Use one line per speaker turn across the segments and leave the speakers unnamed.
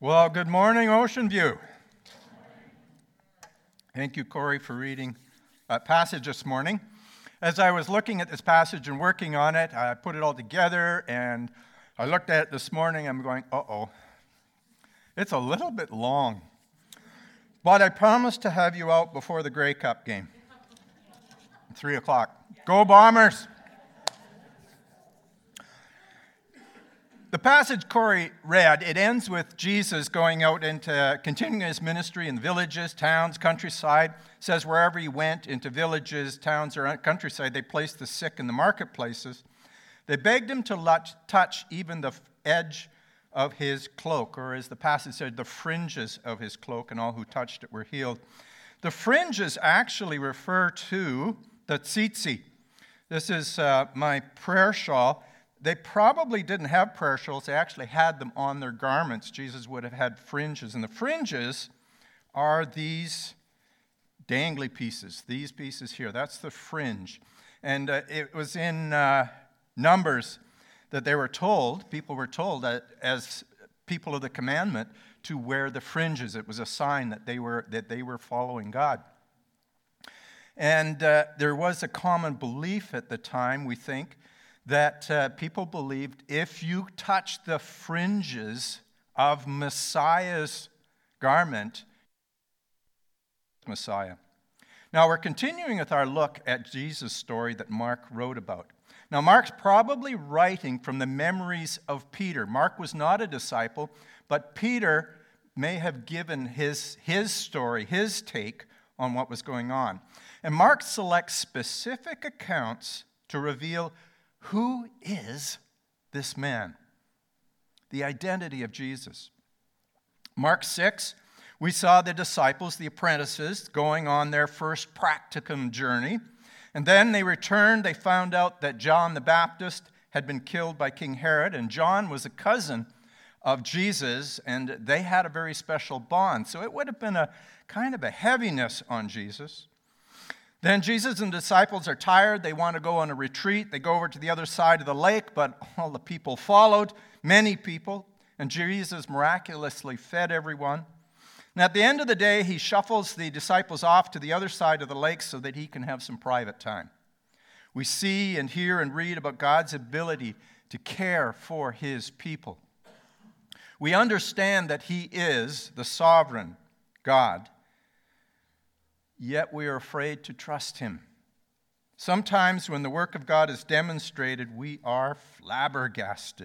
Well, good morning, Ocean View. Thank you, Corey, for reading that passage this morning. As I was looking at this passage and working on it, I put it all together, and I looked at it this morning. I'm going, uh-oh, it's a little bit long. But I promised to have you out before the Grey Cup game, 3 o'clock. Go Bombers! The passage Corey read, it ends with Jesus going out into continuing his ministry in villages, towns, countryside. It says wherever he went into villages, towns, or countryside, they placed the sick in the marketplaces. They begged him to touch even the edge of his cloak, or as the passage said, the fringes of his cloak, and all who touched it were healed. The fringes actually refer to the tzitzi. This is my prayer shawl. They probably didn't have prayer shawls. They actually had them on their garments. Jesus would have had fringes. And the fringes are these dangly pieces, these pieces here. That's the fringe. And it was in Numbers that people were told that as people of the commandment to wear the fringes. It was a sign that they were following God. And there was a common belief at the time, we think, that people believed if you touched the fringes of Messiah's garment, Messiah. Now, we're continuing with our look at Jesus' story that Mark wrote about. Now, Mark's probably writing from the memories of Peter. Mark was not a disciple, but Peter may have given his story, his take on what was going on. And Mark selects specific accounts to reveal who is this man? The identity of Jesus. Mark 6, we saw the disciples, the apprentices, going on their first practicum journey. And then they returned. They found out that John the Baptist had been killed by King Herod. And John was a cousin of Jesus, and they had a very special bond. So it would have been a kind of a heaviness on Jesus. Then Jesus and the disciples are tired. They want to go on a retreat. They go over to the other side of the lake, but all the people followed, many people, and Jesus miraculously fed everyone. And at the end of the day, he shuffles the disciples off to the other side of the lake so that he can have some private time. We see and hear and read about God's ability to care for his people. We understand that he is the sovereign God. Yet we are afraid to trust him. Sometimes when the work of God is demonstrated, we are flabbergasted.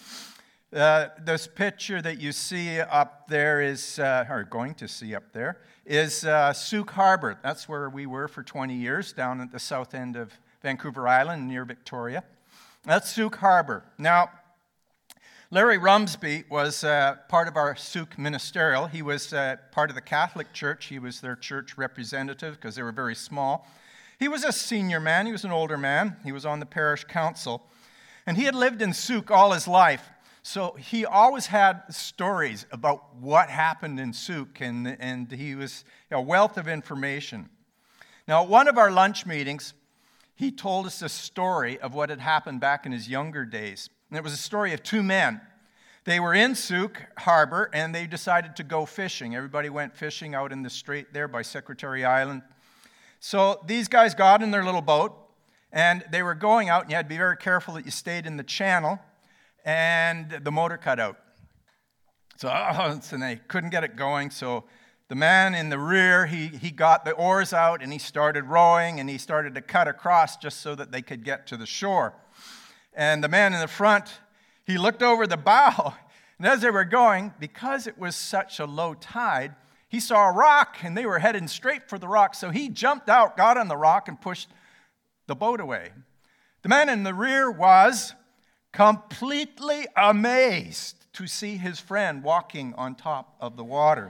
This picture that you see up there is, or going to see up there, is Souk Harbor. That's where we were for 20 years, down at the south end of Vancouver Island near Victoria. That's Souk Harbor. Now, Larry Rumsby was part of our Souk ministerial. He was part of the Catholic Church. He was their church representative because they were very small. He was a senior man. He was an older man. He was on the parish council. And he had lived in Souk all his life. So he always had stories about what happened in Souk, and he was a wealth of information. Now, at one of our lunch meetings, he told us a story of what had happened back in his younger days. And it was a story of two men. They were in Souk Harbor, and they decided to go fishing. Everybody went fishing out in the strait there by Secretary Island. So these guys got in their little boat, and they were going out, and you had to be very careful that you stayed in the channel, and the motor cut out. So and they couldn't get it going, so the man in the rear, he got the oars out, and he started rowing, and he started to cut across just so that they could get to the shore. And the man in the front, he looked over the bow, and as they were going, because it was such a low tide, he saw a rock, and they were heading straight for the rock, so he jumped out, got on the rock, and pushed the boat away. The man in the rear was completely amazed to see his friend walking on top of the water.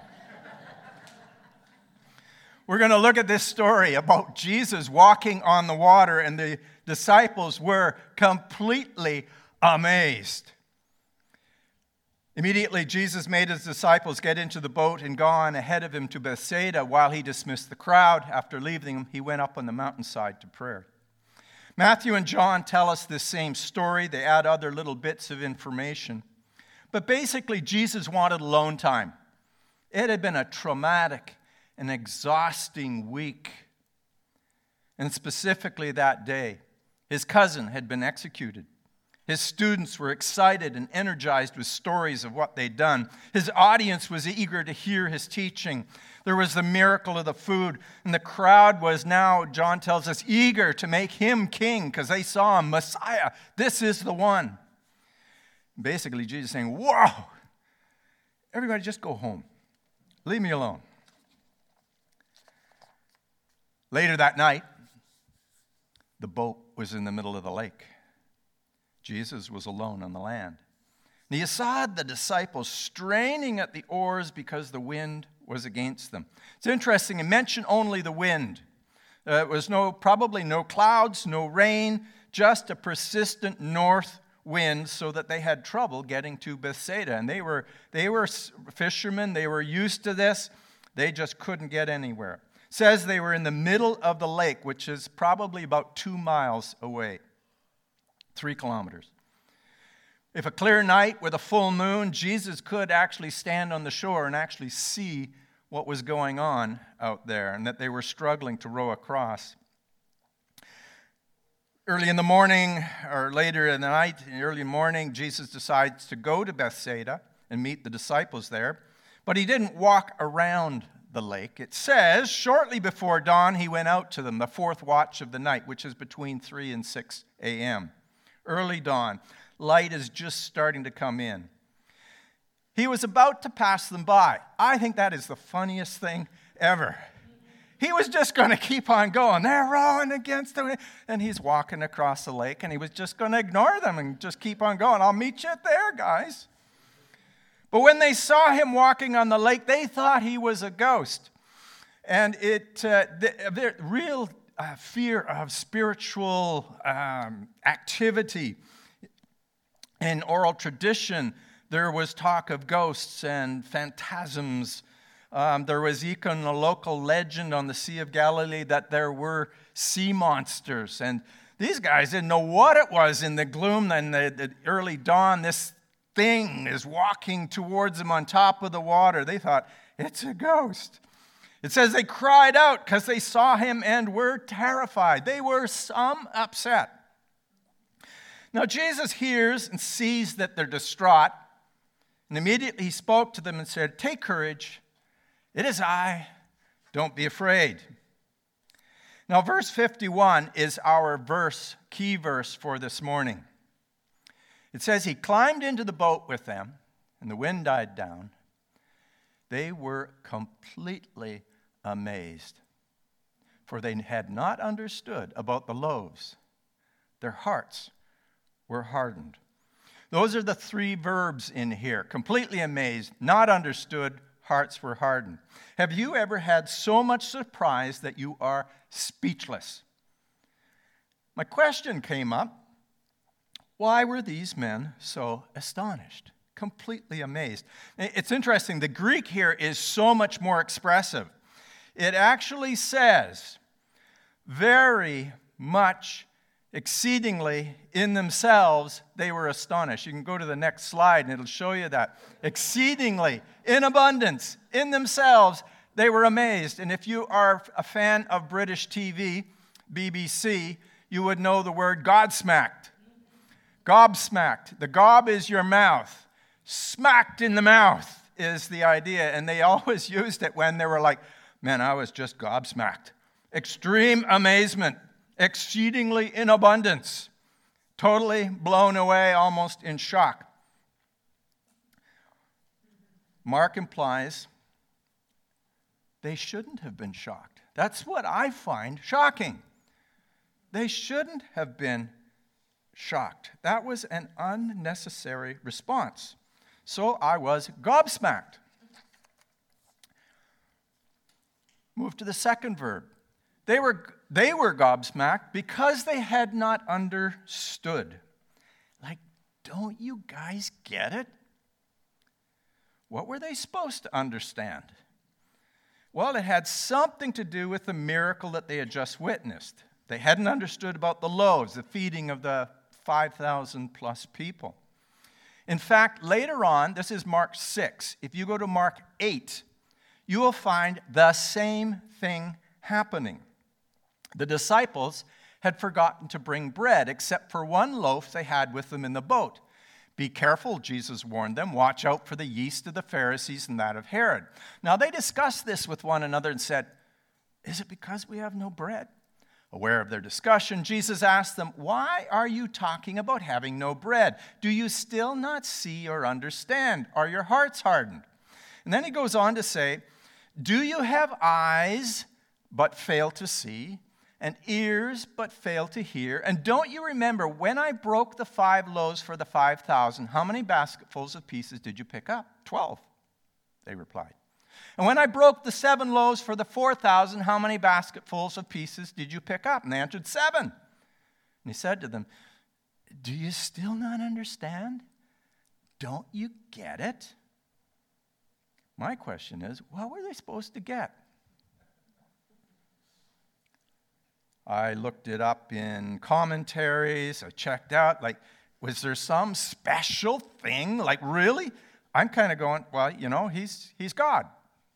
We're going to look at this story about Jesus walking on the water, and the disciples were completely amazed. Immediately, Jesus made his disciples get into the boat and go on ahead of him to Bethsaida while he dismissed the crowd. After leaving them, he went up on the mountainside to prayer. Matthew and John tell us this same story. They add other little bits of information. But basically, Jesus wanted alone time. It had been a traumatic and exhausting week. And specifically that day, his cousin had been executed. His students were excited and energized with stories of what they'd done. His audience was eager to hear his teaching. There was the miracle of the food, and the crowd was now, John tells us, eager to make him king because they saw him, Messiah. This is the one. Basically, Jesus saying, whoa, everybody just go home. Leave me alone. Later that night, the boat was in the middle of the lake. Jesus was alone on the land. And he saw the disciples straining at the oars because the wind was against them. It's interesting, he mentioned only the wind. It was probably no clouds, no rain, just a persistent north wind, so that they had trouble getting to Bethsaida. And they were fishermen, they were used to this. They just couldn't get anywhere. It says they were in the middle of the lake, which is probably about 2 miles away. 3 kilometers. If a clear night with a full moon, Jesus could actually stand on the shore and actually see what was going on out there and that they were struggling to row across. Early in the morning, or later in the night, early morning, Jesus decides to go to Bethsaida and meet the disciples there. But he didn't walk around the lake. It says, shortly before dawn, he went out to them, the 4th watch of the night, which is between 3 and 6 a.m. Early dawn. Light is just starting to come in. He was about to pass them by. I think that is the funniest thing ever. He was just going to keep on going. They're rowing against the wind. And he's walking across the lake, and he was just going to ignore them and just keep on going. I'll meet you there, guys. But when they saw him walking on the lake, they thought he was a ghost. And the real fear of spiritual activity. In oral tradition, there was talk of ghosts and phantasms. There was even a local legend on the Sea of Galilee that there were sea monsters. And these guys didn't know what it was in the gloom and the early dawn. This thing is walking towards them on top of the water. They thought, it's a ghost. It says they cried out because they saw him and were terrified. They were some upset. Now Jesus hears and sees that they're distraught. And immediately he spoke to them and said, take courage. It is I. Don't be afraid. Now verse 51 is our key verse for this morning. It says he climbed into the boat with them, and the wind died down. They were completely amazed, for they had not understood about the loaves. Their hearts were hardened. Those are the 3 verbs in here. Completely amazed, not understood, hearts were hardened. Have you ever had so much surprise that you are speechless? My question came up. Why were these men so astonished, completely amazed? It's interesting. The Greek here is so much more expressive. It actually says, very much, exceedingly, in themselves, they were astonished. You can go to the next slide, and it'll show you that. Exceedingly, in abundance, in themselves, they were amazed. And if you are a fan of British TV, BBC, you would know the word godsmacked. Gobsmacked. The gob is your mouth. Smacked in the mouth is the idea. And they always used it when they were like, man, I was just gobsmacked. Extreme amazement. Exceedingly in abundance. Totally blown away, almost in shock. Mark implies they shouldn't have been shocked. That's what I find shocking. They shouldn't have been shocked. That was an unnecessary response. So I was gobsmacked. Move to the second verb. They were gobsmacked because they had not understood. Like, don't you guys get it? What were they supposed to understand? Well, it had something to do with the miracle that they had just witnessed. They hadn't understood about the loaves, the feeding of the 5,000 plus people. In fact, later on, this is Mark 6. If you go to Mark 8, you will find the same thing happening. The disciples had forgotten to bring bread, except for one loaf they had with them in the boat. Be careful, Jesus warned them. Watch out for the yeast of the Pharisees and that of Herod. Now they discussed this with one another and said, is it because we have no bread? Aware of their discussion, Jesus asked them, why are you talking about having no bread? Do you still not see or understand? Are your hearts hardened? And then he goes on to say, do you have eyes but fail to see, and ears but fail to hear? And don't you remember when I broke the 5 loaves for the 5,000, how many basketfuls of pieces did you pick up? 12, they replied. And when I broke the 7 loaves for the 4,000, how many basketfuls of pieces did you pick up? And they answered, 7. And he said to them, do you still not understand? Don't you get it? My question is, what were they supposed to get? I looked it up in commentaries. I checked out, was there some special thing? Really? I'm kind of going, well, he's God.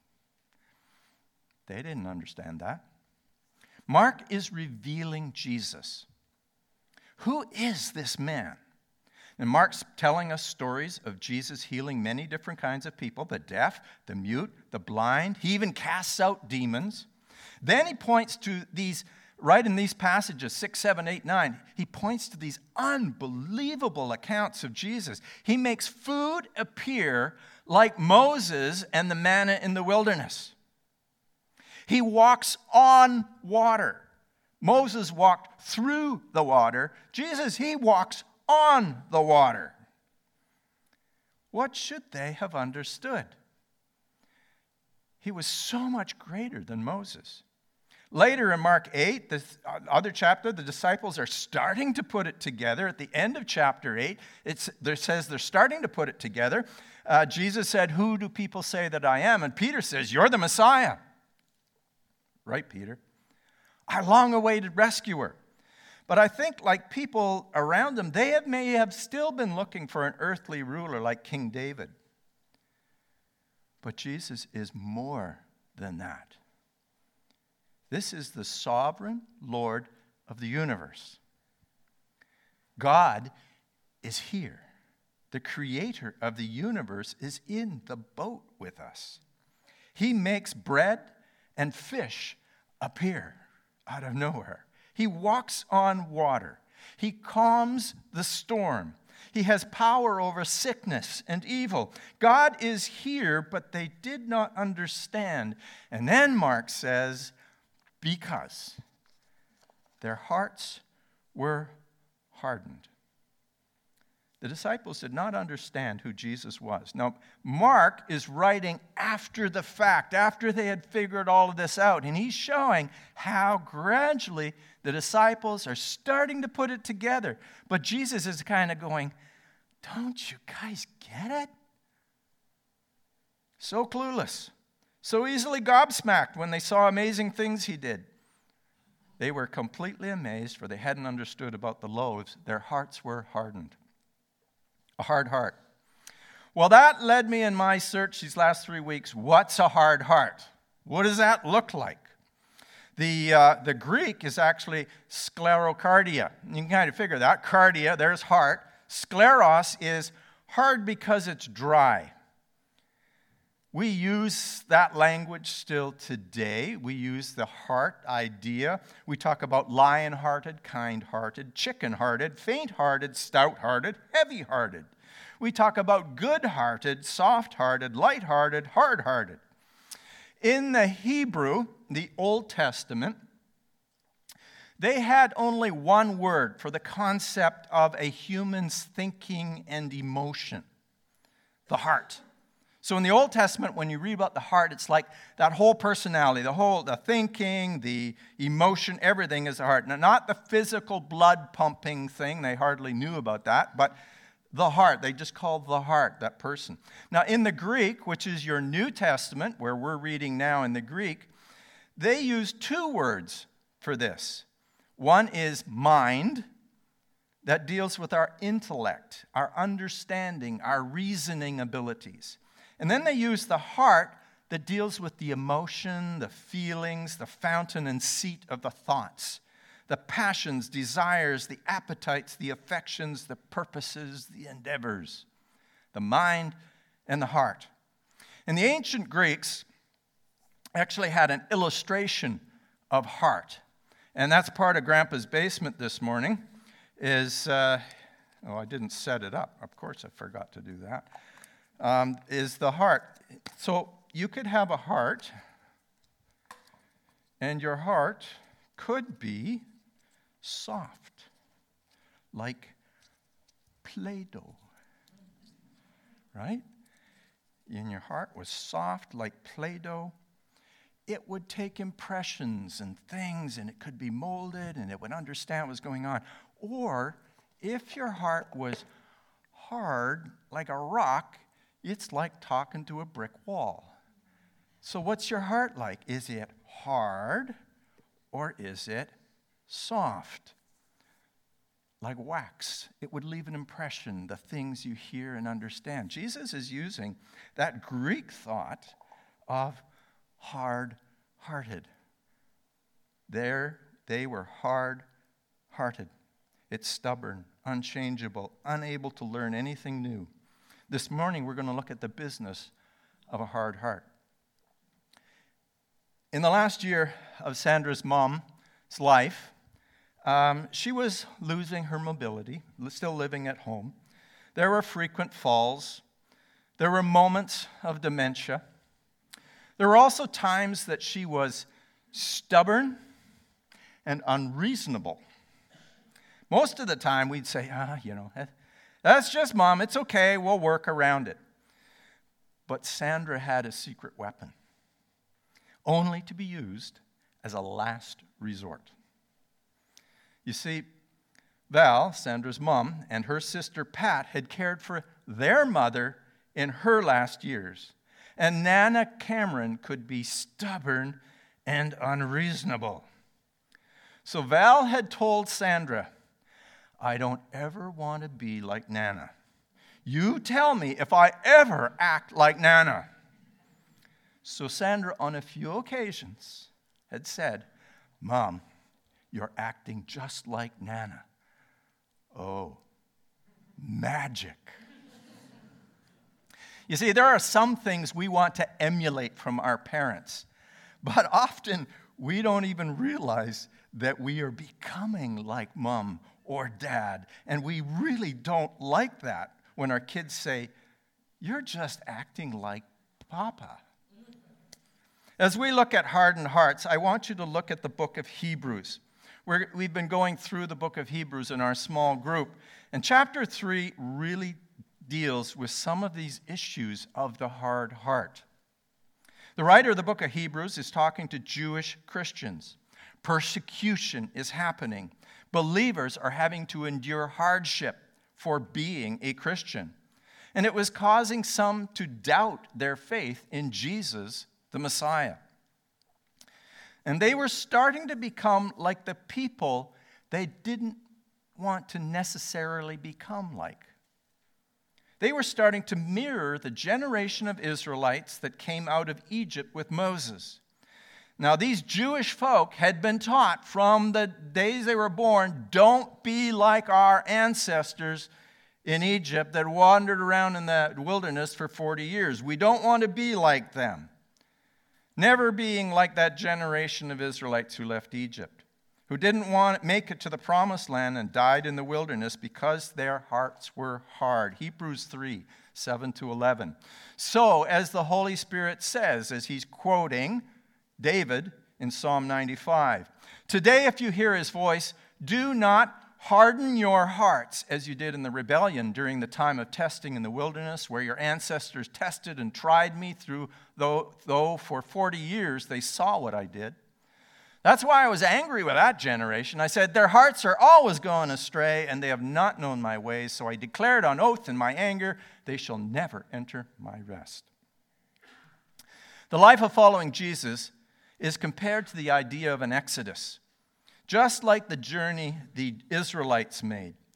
They didn't understand that. Mark is revealing Jesus. Who is this man? And Mark's telling us stories of Jesus healing many different kinds of people, the deaf, the mute, the blind. He even casts out demons. Then he points to these, right in these passages, 6, 7, 8, 9, he points to these unbelievable accounts of Jesus. He makes food appear like Moses and the manna in the wilderness. He walks on water. Moses walked through the water. Jesus, he walks on the water. What should they have understood? He was so much greater than Moses. Later in Mark 8, the other chapter, the disciples are starting to put it together. At the end of chapter 8, it says they're starting to put it together. Jesus said, who do people say that I am? And Peter says, you're the Messiah. Right, Peter? Our long-awaited rescuer. But I think, like people around them, may have still been looking for an earthly ruler like King David. But Jesus is more than that. This is the sovereign Lord of the universe. God is here. The creator of the universe is in the boat with us. He makes bread and fish appear out of nowhere. He walks on water. He calms the storm. He has power over sickness and evil. God is here, but they did not understand. And then Mark says, because their hearts were hardened. The disciples did not understand who Jesus was. Now, Mark is writing after the fact, after they had figured all of this out, and he's showing how gradually the disciples are starting to put it together. But Jesus is kind of going, don't you guys get it? So clueless, so easily gobsmacked when they saw amazing things he did. They were completely amazed, for they hadn't understood about the loaves. Their hearts were hardened. A hard heart. Well, that led me in my search these last 3 weeks. What's a hard heart? What does that look like? The Greek is actually sclerocardia. You can kind of figure that. Cardia, there's heart. Scleros is hard because it's dry. We use that language still today. We use the heart idea. We talk about lion-hearted, kind-hearted, chicken-hearted, faint-hearted, stout-hearted, heavy-hearted. We talk about good-hearted, soft-hearted, light-hearted, hard-hearted. In the Hebrew, the Old Testament, they had only one word for the concept of a human's thinking and emotion: the heart. So in the Old Testament, when you read about the heart, it's like that whole personality, the thinking, the emotion, everything is the heart. Now, not the physical blood pumping thing, they hardly knew about that, but the heart. They just called the heart that person. Now, in the Greek, which is your New Testament, where we're reading now in the Greek, they use 2 words for this. One is mind, that deals with our intellect, our understanding, our reasoning abilities. And then they use the heart that deals with the emotion, the feelings, the fountain and seat of the thoughts, the passions, desires, the appetites, the affections, the purposes, the endeavors, the mind and the heart. And the ancient Greeks actually had an illustration of heart. And that's part of Grandpa's basement this morning is, I didn't set it up. Of course I forgot to do that. Is the heart. So you could have a heart, and your heart could be soft, like Play-Doh, right? And your heart was soft like Play-Doh. It would take impressions and things, and it could be molded, and it would understand what was going on. Or if your heart was hard like a rock, it's like talking to a brick wall. So what's your heart like? Is it hard or is it soft? Like wax. It would leave an impression, the things you hear and understand. Jesus is using that Greek thought of hard-hearted. They were hard-hearted. It's stubborn, unchangeable, unable to learn anything new. This morning, we're going to look at the business of a hard heart. In the last year of Sandra's mom's life, she was losing her mobility, still living at home. There were frequent falls. There were moments of dementia. There were also times that she was stubborn and unreasonable. Most of the time, we'd say, that's just Mom. It's okay. We'll work around it. But Sandra had a secret weapon, only to be used as a last resort. You see, Val, Sandra's mom, and her sister Pat had cared for their mother in her last years. And Nana Cameron could be stubborn and unreasonable. So Val had told Sandra, I don't ever want to be like Nana. You tell me if I ever act like Nana. So Sandra, on a few occasions, had said, Mom, you're acting just like Nana. Oh, magic. You see, there are some things we want to emulate from our parents, but often we don't even realize that we are becoming like Mom or Dad, and we really don't like that when our kids say, you're just acting like Papa. As we look at hardened hearts, I want you to look at the book of Hebrews. We've been going through the book of Hebrews in our small group, and chapter 3 really deals with some of these issues of the hard heart. The writer of the book of Hebrews is talking to Jewish Christians. Persecution is happening. Believers are having to endure hardship for being a Christian. And it was causing some to doubt their faith in Jesus, the Messiah. And they were starting to become like the people they didn't want to necessarily become like. They were starting to mirror the generation of Israelites that came out of Egypt with Moses. Now, these Jewish folk had been taught from the days they were born, don't be like our ancestors in Egypt that wandered around in the wilderness for 40 years. We don't want to be like them. Never being like that generation of Israelites who left Egypt, who didn't want to make it to the promised land and died in the wilderness because their hearts were hard. Hebrews 3, 7-11. So, as the Holy Spirit says, as he's quoting David in Psalm 95, today if you hear his voice, do not harden your hearts as you did in the rebellion during the time of testing in the wilderness, where your ancestors tested and tried me through, though for 40 years they saw what I did. That's why I was angry with that generation. I said, their hearts are always going astray, and they have not known my ways. So I declared on oath in my anger, they shall never enter my rest. The life of following Jesus is compared to the idea of an exodus. Just like the journey the Israelites made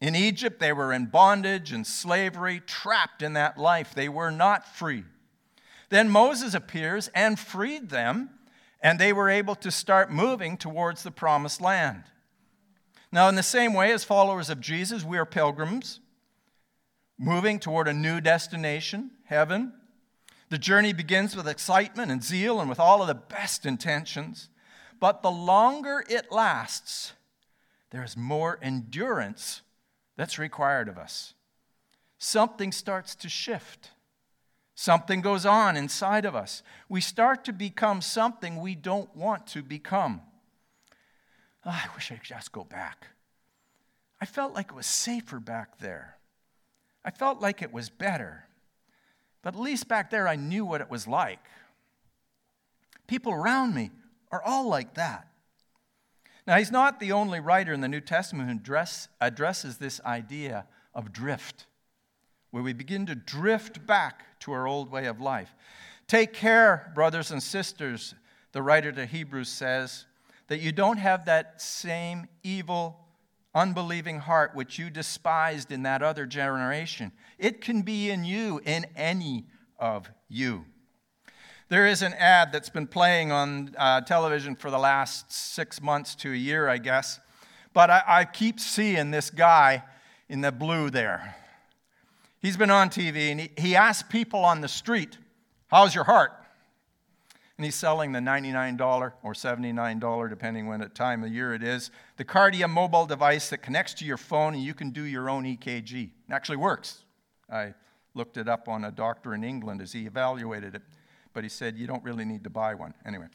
In Egypt, they were in bondage and slavery, trapped in that life. They were not free. Then Moses appears and freed them, and they were able to start moving towards the promised land. Now, in the same way, as followers of Jesus, we are pilgrims, moving toward a new destination, heaven. The journey begins with excitement and zeal and with all of the best intentions. But the longer it lasts, there is more endurance that's required of us. Something starts to shift. Something goes on inside of us. We start to become something we don't want to become. Oh, I wish I could just go back. I felt like it was safer back there. I felt like it was better. But at least back there I knew what it was like. People around me are all like that. Now, he's not the only writer in the New Testament who addresses this idea of drift, where we begin to drift back to our old way of life. Take care, brothers and sisters, the writer to Hebrews says, that you don't have that same evil, unbelieving heart which you despised in that other generation. It can be in you, in any of you. There is an ad that's been playing on television for the last 6 months to a year, I guess. But I keep seeing this guy in the blue there. He's been on TV, and he asks people on the street, how's your heart? And he's selling the $99 or $79, depending when at time of year it is, the Kardia mobile device that connects to your phone, and you can do your own EKG. It actually works. I looked it up on a doctor in England as he evaluated it. But he said, you don't really need to buy one. Anyway.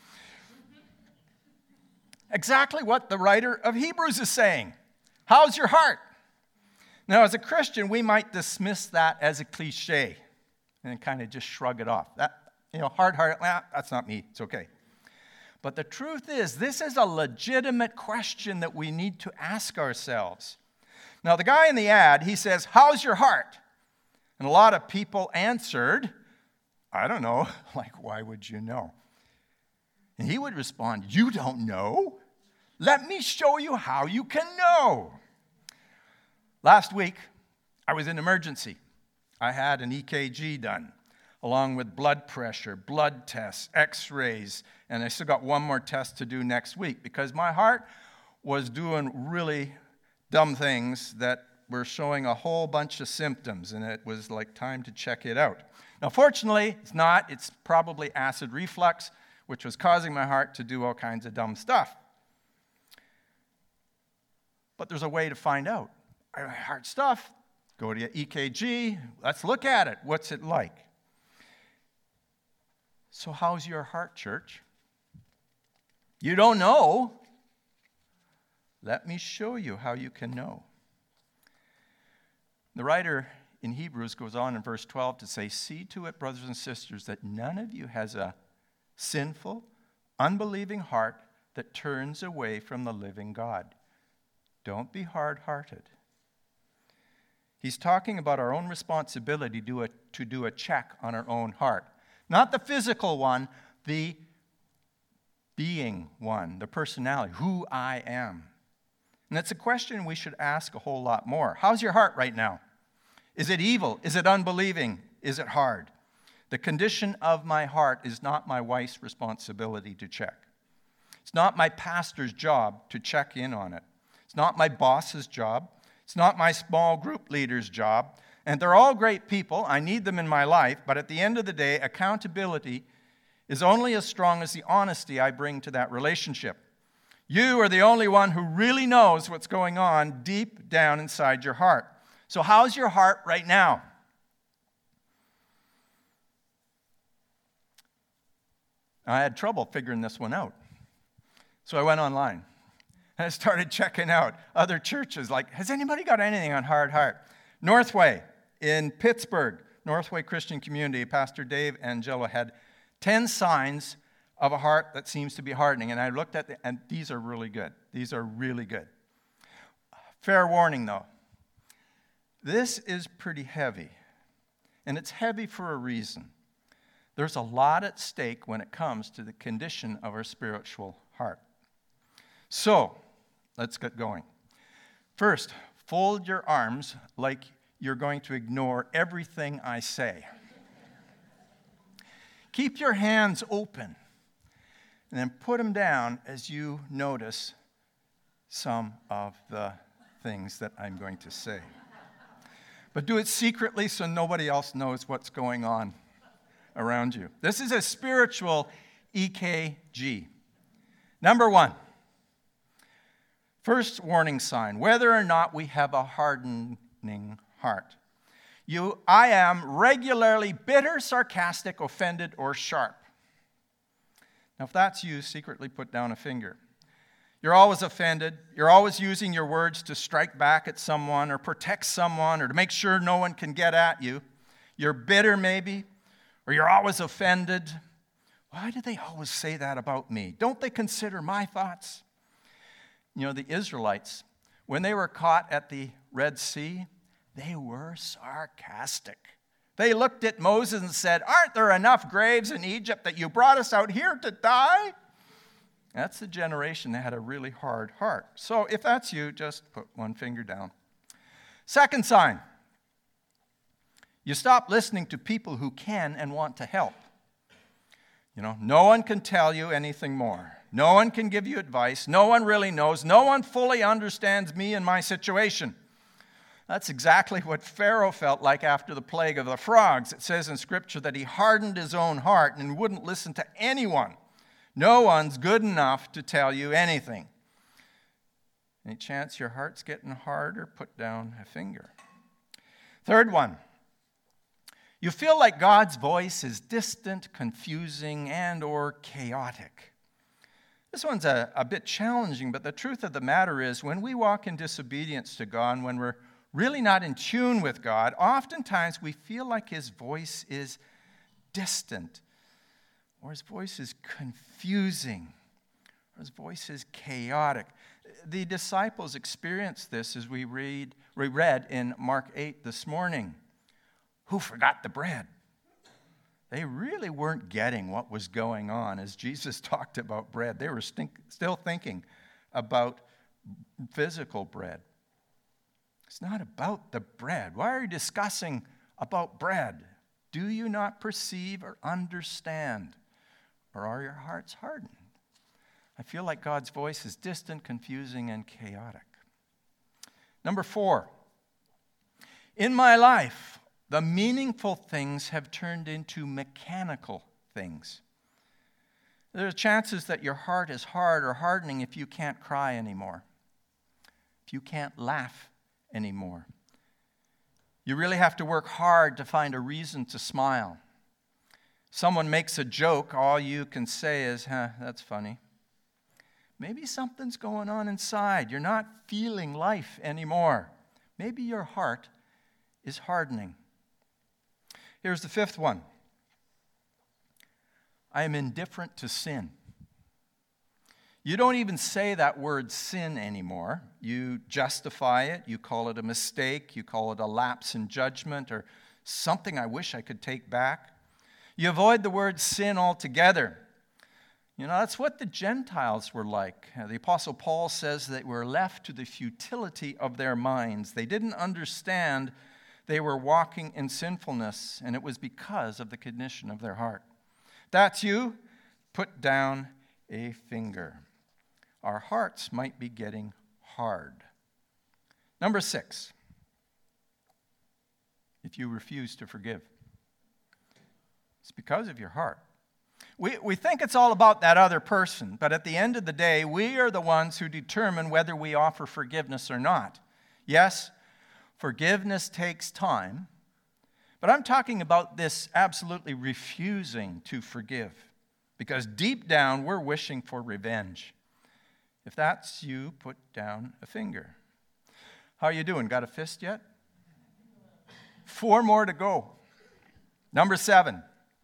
Exactly what the writer of Hebrews is saying. How's your heart? Now, as a Christian, we might dismiss that as a cliche and kind of just shrug it off. Hard heart, that's not me. It's okay. But the truth is, this is a legitimate question that we need to ask ourselves. Now, the guy in the ad, he says, how's your heart? And a lot of people answered, I don't know. Like, why would you know? And he would respond, you don't know? Let me show you how you can know. Last week, I was in emergency. I had an EKG done, along with blood pressure, blood tests, x-rays, and I still got one more test to do next week because my heart was doing really dumb things that were showing a whole bunch of symptoms, and it was like time to check it out. Now, fortunately, it's not. It's probably acid reflux, which was causing my heart to do all kinds of dumb stuff. But there's a way to find out. Heart stuff, go to your EKG. Let's look at it. What's it like? So how's your heart, church? You don't know. Let me show you how you can know. The writer in Hebrews goes on in verse 12 to say, see to it, brothers and sisters, that none of you has a sinful, unbelieving heart that turns away from the living God. Don't be hard-hearted. He's talking about our own responsibility to do a check on our own heart. Not the physical one, the being one, the personality, who I am. And it's a question we should ask a whole lot more. How's your heart right now? Is it evil? Is it unbelieving? Is it hard? The condition of my heart is not my wife's responsibility to check. It's not my pastor's job to check in on it. It's not my boss's job. It's not my small group leader's job. And they're all great people. I need them in my life. But at the end of the day, accountability is only as strong as the honesty I bring to that relationship. You are the only one who really knows what's going on deep down inside your heart. So how's your heart right now? I had trouble figuring this one out. So I went online and I started checking out other churches. Like, has anybody got anything on hard heart? Northway in Pittsburgh, Northway Christian Community, Pastor Dave Angelo had 10 signs of a heart that seems to be hardening. And I looked at and these are really good. These are really good. Fair warning, though. This is pretty heavy, and it's heavy for a reason. There's a lot at stake when it comes to the condition of our spiritual heart. So, let's get going. First, fold your arms like you're going to ignore everything I say. Keep your hands open, and then put them down as you notice some of the things that I'm going to say. But do it secretly so nobody else knows what's going on around you. This is a spiritual EKG. Number 1, first warning sign, whether or not we have a hardening heart. I am regularly bitter, sarcastic, offended, or sharp. Now, if that's you, secretly put down a finger. You're always offended. You're always using your words to strike back at someone or protect someone or to make sure no one can get at you. You're bitter, maybe, or you're always offended. Why do they always say that about me? Don't they consider my thoughts? You know, the Israelites, when they were caught at the Red Sea, they were sarcastic. They looked at Moses and said, "Aren't there enough graves in Egypt that you brought us out here to die?" That's the generation that had a really hard heart. So if that's you, just put one finger down. Second sign, you stop listening to people who can and want to help. You know, no one can tell you anything more. No one can give you advice. No one really knows. No one fully understands me and my situation. That's exactly what Pharaoh felt like after the plague of the frogs. It says in Scripture that he hardened his own heart and wouldn't listen to anyone. No one's good enough to tell you anything. Any chance your heart's getting harder? Put down a finger. Third one, you feel like God's voice is distant, confusing, and or chaotic. This one's a bit challenging, but the truth of the matter is when we walk in disobedience to God, and when we're really not in tune with God, oftentimes we feel like his voice is distant, or his voice is confusing, or his voice is chaotic. The disciples experienced this as we read in Mark 8 this morning. Who forgot the bread? They really weren't getting what was going on as Jesus talked about bread. They were still thinking about physical bread. It's not about the bread. Why are you discussing about bread? Do you not perceive or understand? Or are your hearts hardened? I feel like God's voice is distant, confusing, and chaotic. Number 4, in my life, the meaningful things have turned into mechanical things. There are chances that your heart is hard or hardening if you can't cry anymore, if you can't laugh anymore. You really have to work hard to find a reason to smile. Someone makes a joke, all you can say is, that's funny. Maybe something's going on inside. You're not feeling life anymore. Maybe your heart is hardening. Here's the 5th one. I am indifferent to sin. You don't even say that word sin anymore. You justify it. You call it a mistake. You call it a lapse in judgment or something I wish I could take back. You avoid the word sin altogether. You know, that's what the Gentiles were like. The Apostle Paul says that we're left to the futility of their minds. They didn't understand they were walking in sinfulness, and it was because of the condition of their heart. That's you. Put down a finger. Our hearts might be getting hard. Number 6, if you refuse to forgive, it's because of your heart. We think it's all about that other person, but at the end of the day, we are the ones who determine whether we offer forgiveness or not. Yes, forgiveness takes time, but I'm talking about this absolutely refusing to forgive, because deep down, we're wishing for revenge. If that's you, put down a finger. How are you doing? Got a fist yet? 4 more to go. Number 7.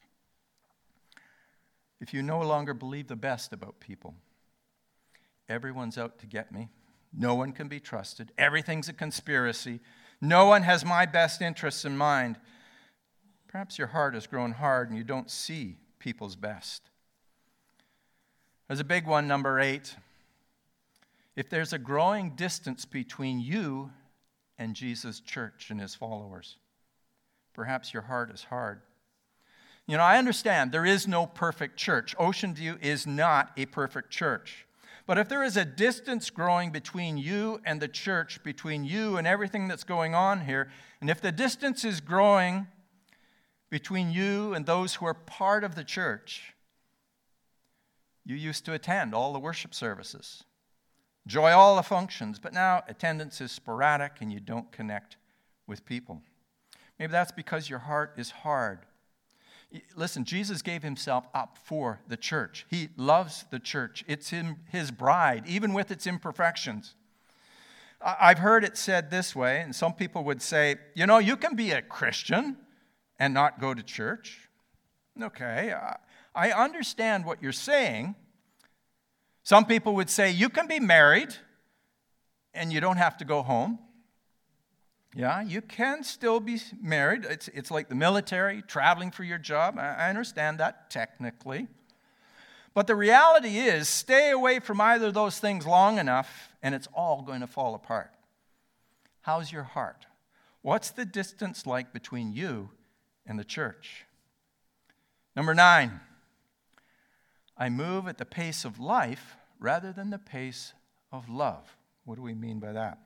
If you no longer believe the best about people, everyone's out to get me. No one can be trusted. Everything's a conspiracy. No one has my best interests in mind. Perhaps your heart has grown hard and you don't see people's best. There's a big one, number 8. If there's a growing distance between you and Jesus' church and his followers. Perhaps your heart is hard. You know, I understand there is no perfect church. Ocean View is not a perfect church. But if there is a distance growing between you and the church, between you and everything that's going on here, and if the distance is growing between you and those who are part of the church, you used to attend all the worship services, enjoy all the functions, but now attendance is sporadic and you don't connect with people. Maybe that's because your heart is hard. Listen, Jesus gave himself up for the church. He loves the church. It's his bride, even with its imperfections. I've heard it said this way, and some people would say, you know, you can be a Christian and not go to church. Okay, I understand what you're saying. Some people would say, you can be married and you don't have to go home. Yeah, you can still be married. It's like the military, traveling for your job. I understand that technically. But the reality is, stay away from either of those things long enough, and it's all going to fall apart. How's your heart? What's the distance like between you and the church? Number 9, I move at the pace of life rather than the pace of love. What do we mean by that?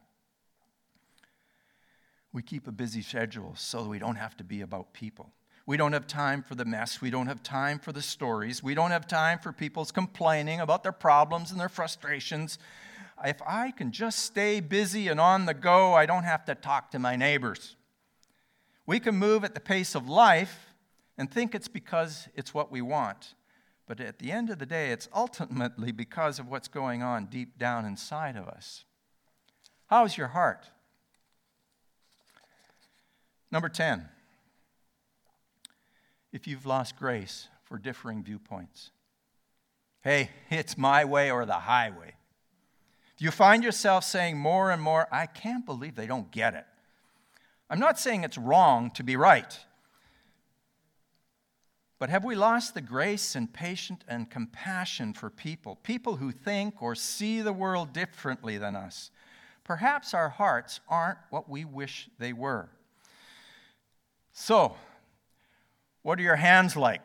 We keep a busy schedule so that we don't have to be about people. We don't have time for the mess. We don't have time for the stories. We don't have time for people's complaining about their problems and their frustrations. If I can just stay busy and on the go, I don't have to talk to my neighbors. We can move at the pace of life and think it's because it's what we want. But at the end of the day, it's ultimately because of what's going on deep down inside of us. How's your heart? Number 10, if you've lost grace for differing viewpoints. Hey, it's my way or the highway. If you find yourself saying more and more, I can't believe they don't get it. I'm not saying it's wrong to be right. But have we lost the grace and patience and compassion for people who think or see the world differently than us? Perhaps our hearts aren't what we wish they were. So, what are your hands like?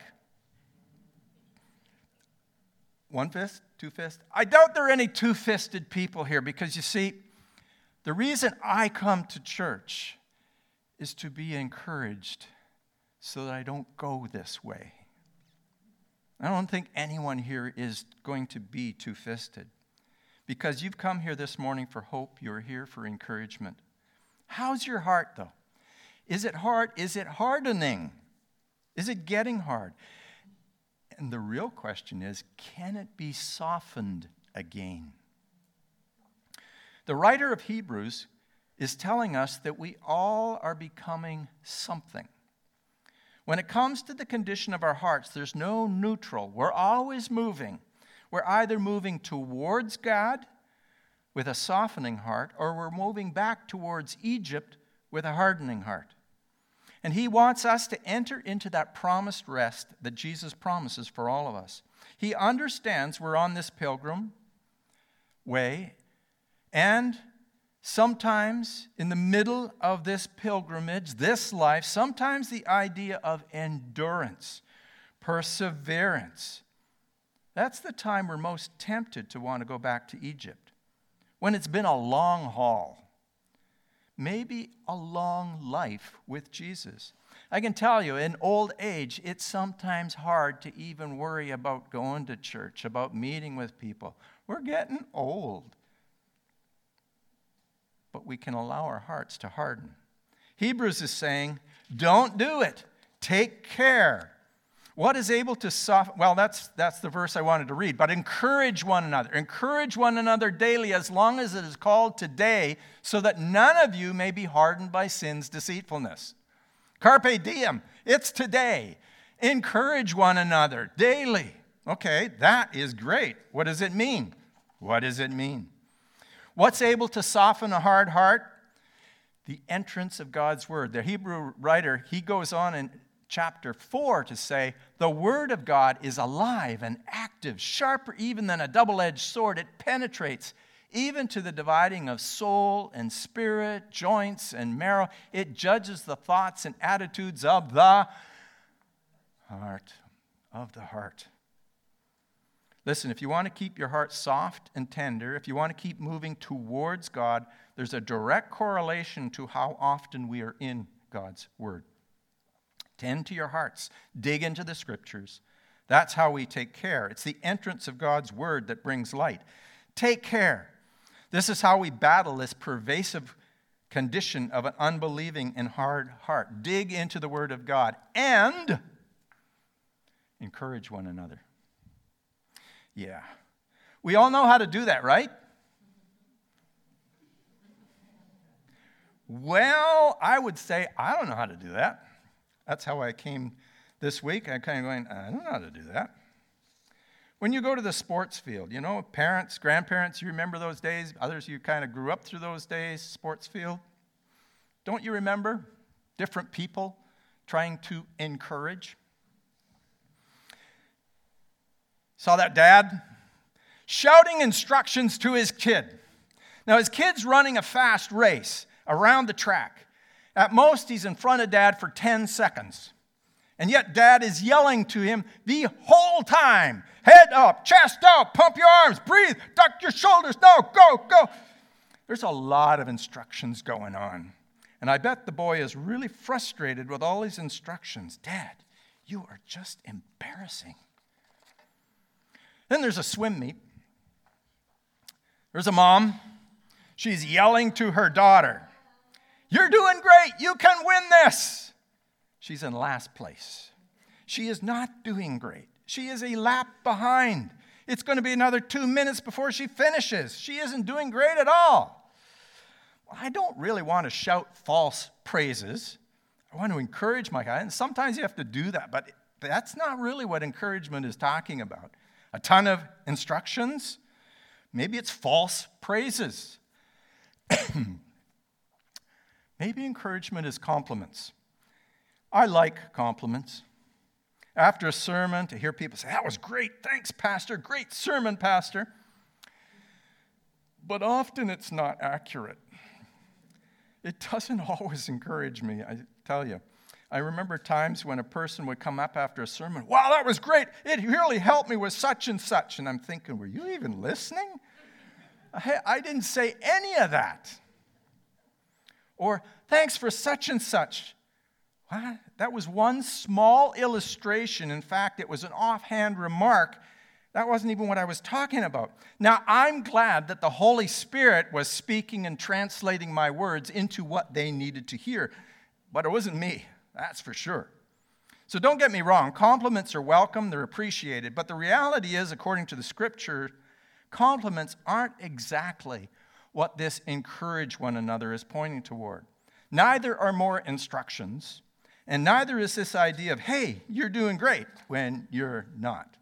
One fist? Two fists? I doubt there are any two-fisted people here because you see, the reason I come to church is to be encouraged so that I don't go this way. I don't think anyone here is going to be two-fisted because you've come here this morning for hope. You're here for encouragement. How's your heart, though? Is it hard? Is it hardening? Is it getting hard? And the real question is, can it be softened again? The writer of Hebrews is telling us that we all are becoming something. When it comes to the condition of our hearts, there's no neutral. We're always moving. We're either moving towards God with a softening heart, or we're moving back towards Egypt with a hardening heart. And he wants us to enter into that promised rest that Jesus promises for all of us. He understands we're on this pilgrim way, and sometimes in the middle of this pilgrimage, this life, sometimes the idea of endurance, perseverance, that's the time we're most tempted to want to go back to Egypt. When it's been a long haul. Maybe a long life with Jesus. I can tell you, in old age, it's sometimes hard to even worry about going to church, about meeting with people. We're getting old. But we can allow our hearts to harden. Hebrews is saying, don't do it. Take care. What is able to soften? Well, that's the verse I wanted to read. But encourage one another. Encourage one another daily as long as it is called today, so that none of you may be hardened by sin's deceitfulness. Carpe diem. It's today. Encourage one another daily. Okay, that is great. What does it mean? What does it mean? What's able to soften a hard heart? The entrance of God's word. The Hebrew writer, he goes on in chapter 4 to say, the word of God is alive and active, sharper even than a double-edged sword. It penetrates even to the dividing of soul and spirit, joints and marrow. It judges the thoughts and attitudes of the heart. Of the heart. Listen, if you want to keep your heart soft and tender, if you want to keep moving towards God, there's a direct correlation to how often we are in God's Word. Tend to your hearts. Dig into the Scriptures. That's how we take care. It's the entrance of God's Word that brings light. Take care. This is how we battle this pervasive condition of an unbelieving and hard heart. Dig into the Word of God and encourage one another. Yeah. We all know how to do that, right? Well, I would say I don't know how to do that. That's how I came this week. I'm kind of going, I don't know how to do that. When you go to the sports field, you know, parents, grandparents, you remember those days? Others, you kind of grew up through those days, sports field. Don't you remember different people trying to encourage? Saw that dad shouting instructions to his kid. Now, his kid's running a fast race around the track. At most, he's in front of dad for 10 seconds. And yet, dad is yelling to him the whole time. Head up, chest out, pump your arms, breathe, duck your shoulders, no, go, go. There's a lot of instructions going on. And I bet the boy is really frustrated with all these instructions. Dad, you are just embarrassing. Then there's a swim meet. There's a mom. She's yelling to her daughter, "You're doing great. You can win this." She's in last place. She is not doing great. She is a lap behind. It's going to be another 2 minutes before she finishes. She isn't doing great at all. Well, I don't really want to shout false praises. I want to encourage my guy, and sometimes you have to do that, but that's not really what encouragement is talking about. A ton of instructions. Maybe it's false praises. Maybe encouragement is compliments. I like compliments. After a sermon, to hear people say, "That was great. Thanks, Pastor. Great sermon, Pastor." But often it's not accurate. It doesn't always encourage me, I tell you. I remember times when a person would come up after a sermon, "Wow, that was great. It really helped me with such and such." And I'm thinking, were you even listening? I didn't say any of that. Or, "Thanks for such and such." What? That was one small illustration. In fact, it was an offhand remark. That wasn't even what I was talking about. Now, I'm glad that the Holy Spirit was speaking and translating my words into what they needed to hear. But it wasn't me, that's for sure. So don't get me wrong. Compliments are welcome, they're appreciated. But the reality is, according to the Scripture, compliments aren't exactly what this encourage one another is pointing toward. Neither are more instructions, and neither is this idea of, "Hey, you're doing great," when you're not.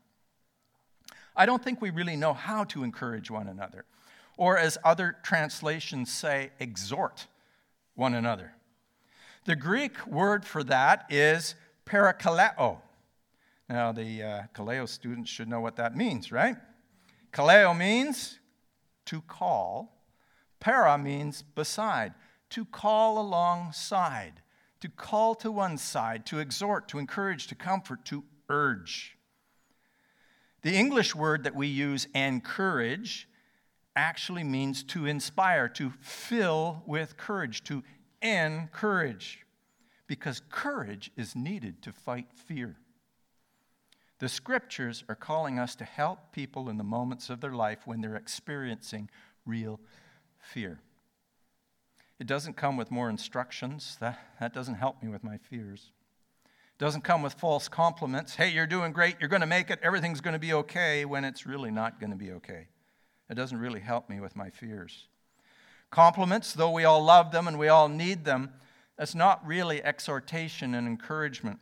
I don't think we really know how to encourage one another, or as other translations say, exhort one another. The Greek word for that is parakaleo. Now, the kaleo students should know what that means, right? Kaleo means to call. Para means beside, to call alongside, to call to one side, to exhort, to encourage, to comfort, to urge. The English word that we use, encourage, actually means to inspire, to fill with courage, to encourage, because courage is needed to fight fear. The Scriptures are calling us to help people in the moments of their life when they're experiencing real fear. It doesn't come with more instructions. That doesn't help me with my fears. It doesn't come with false compliments. "Hey, you're doing great. You're going to make it. Everything's going to be okay," when it's really not going to be okay. It doesn't really help me with my fears. Compliments, though we all love them and we all need them, that's not really exhortation and encouragement.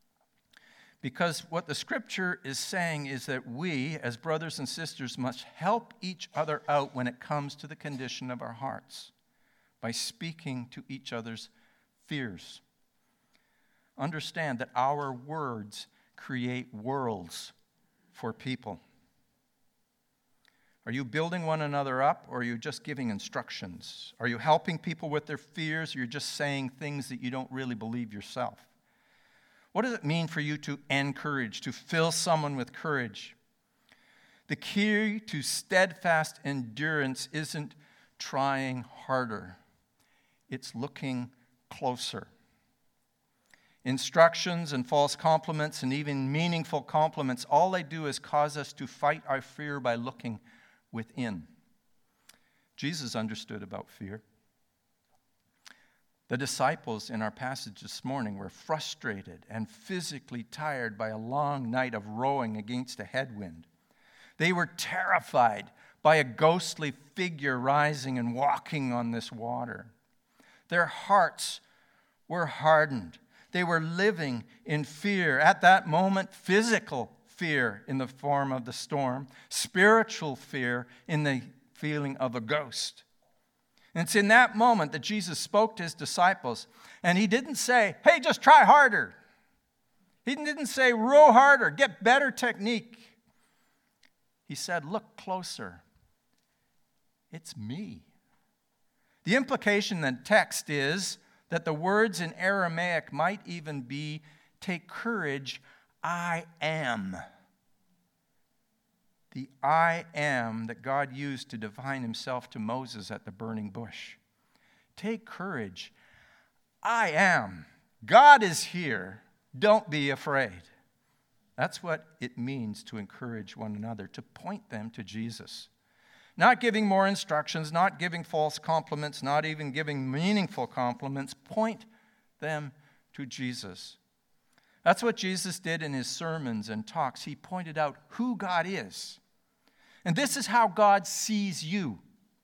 Because what the Scripture is saying is that we, as brothers and sisters, must help each other out when it comes to the condition of our hearts by speaking to each other's fears. Understand that our words create worlds for people. Are you building one another up, or are you just giving instructions? Are you helping people with their fears, or you're just saying things that you don't really believe yourself? What does it mean for you to encourage, to fill someone with courage? The key to steadfast endurance isn't trying harder. It's looking closer. Instructions and false compliments and even meaningful compliments, all they do is cause us to fight our fear by looking within. Jesus understood about fear. The disciples in our passage this morning were frustrated and physically tired by a long night of rowing against a headwind. They were terrified by a ghostly figure rising and walking on this water. Their hearts were hardened. They were living in fear. At that moment, physical fear in the form of the storm, spiritual fear in the feeling of a ghost. And it's in that moment that Jesus spoke to his disciples, and he didn't say, hey, just try harder. He didn't say, row harder, get better technique. He said, look closer. It's me. The implication in the text is that the words in Aramaic might even be, take courage, I am. The I am that God used to define himself to Moses at the burning bush. Take courage, I am. God is here. Don't be afraid. That's what it means to encourage one another, to point them to Jesus. Not giving more instructions, not giving false compliments, not even giving meaningful compliments. Point them to Jesus. That's what Jesus did in his sermons and talks. He pointed out who God is. And this is how God sees you.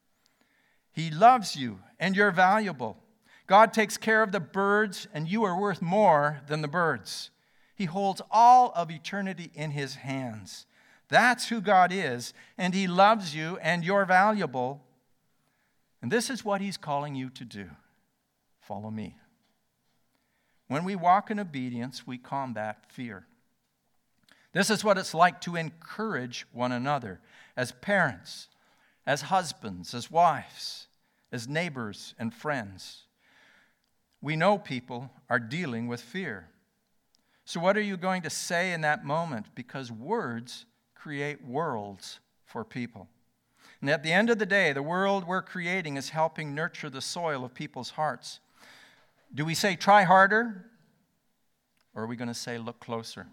He loves you, and you're valuable. God takes care of the birds, and you are worth more than the birds. He holds all of eternity in his hands. That's who God is, and he loves you, and you're valuable. And this is what he's calling you to do. Follow me. When we walk in obedience, we combat fear. This is what it's like to encourage one another as parents, as husbands, as wives, as neighbors and friends. We know people are dealing with fear. So what are you going to say in that moment? Because words create worlds for people. And at the end of the day, the world we're creating is helping nurture the soil of people's hearts. Do we say, try harder? Or are we going to say, look closer?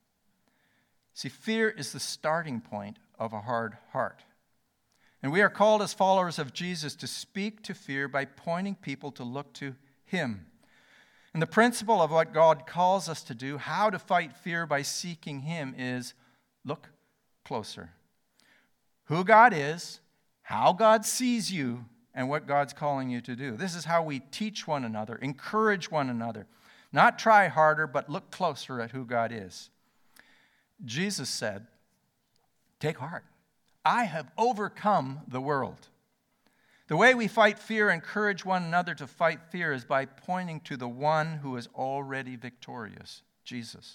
See, fear is the starting point of a hard heart. And we are called as followers of Jesus to speak to fear by pointing people to look to him. And the principle of what God calls us to do, how to fight fear by seeking him, is look closer. Who God is, how God sees you, and what God's calling you to do. This is how we teach one another, encourage one another. Not try harder, but look closer at who God is. Jesus said, take heart. I have overcome the world. The way we fight fear, encourage one another to fight fear, is by pointing to the one who is already victorious, Jesus.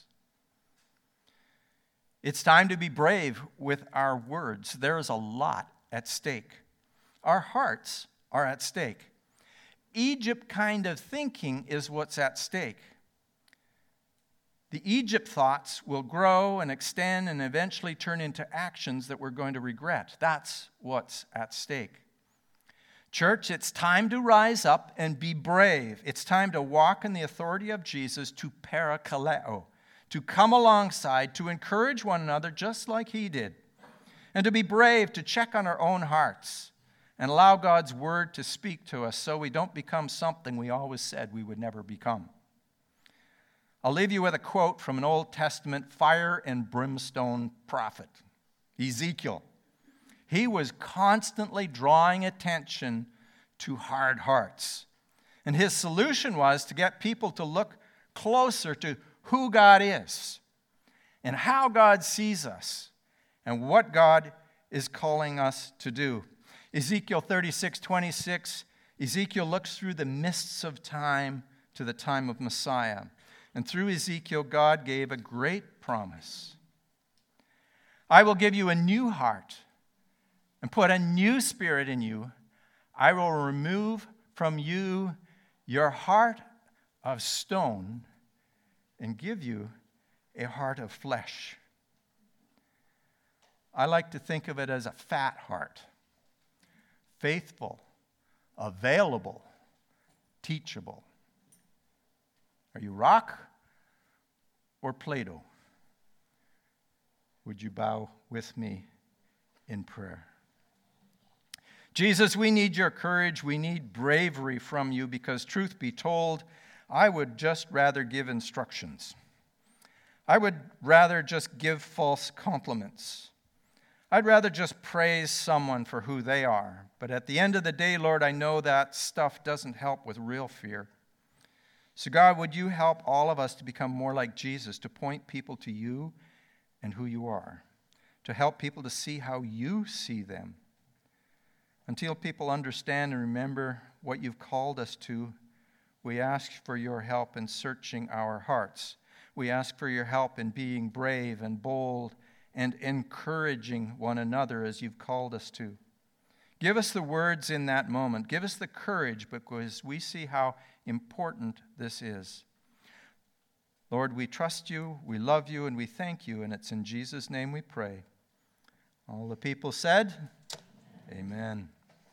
It's time to be brave with our words. There is a lot at stake. Our hearts are at stake. Egypt kind of thinking is what's at stake. The Egypt thoughts will grow and extend and eventually turn into actions that we're going to regret. That's what's at stake. Church, it's time to rise up and be brave. It's time to walk in the authority of Jesus, to parakaleo, to come alongside, to encourage one another just like he did, and to be brave, to check on our own hearts and allow God's word to speak to us so we don't become something we always said we would never become. I'll leave you with a quote from an Old Testament fire and brimstone prophet, Ezekiel. He was constantly drawing attention to hard hearts. And his solution was to get people to look closer to who God is and how God sees us and what God is calling us to do. Ezekiel 36:26, Ezekiel looks through the mists of time to the time of Messiah. And through Ezekiel, God gave a great promise. I will give you a new heart and put a new spirit in you. I will remove from you your heart of stone and give you a heart of flesh. I like to think of it as a fat heart. Faithful, available, teachable. Are you rock or Play-Doh? Would you bow with me in prayer? Jesus, we need your courage. We need bravery from you because, truth be told, I would just rather give instructions. I would rather just give false compliments. I'd rather just praise someone for who they are. But at the end of the day, Lord, I know that stuff doesn't help with real fear. So God, would you help all of us to become more like Jesus, to point people to you and who you are, to help people to see how you see them. Until people understand and remember what you've called us to, we ask for your help in searching our hearts. We ask for your help in being brave and bold and encouraging one another as you've called us to. Give us the words in that moment. Give us the courage because we see how important this is. Lord, we trust you, we love you, and we thank you, and it's in Jesus' name we pray. All the people said, Amen.